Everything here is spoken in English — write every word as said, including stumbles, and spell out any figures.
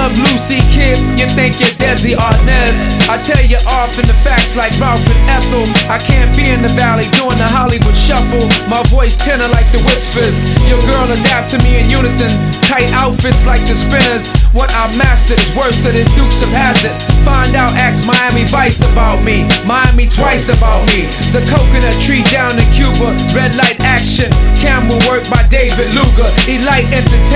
love Lucy, kid, you think you're Desi Arnaz. I tell you often the facts like Ralph and Ethel. I can't be in the valley doing the Hollywood shuffle. My voice tenor like the whispers. Your girl adapt to me in unison. Tight outfits like the Spinners. What I mastered is worse than Dukes of Hazzard. Find out, ask Miami Vice about me. Miami twice about me. The coconut tree down in Cuba. Red light action. Camera work by David Luger. Elite entertainment.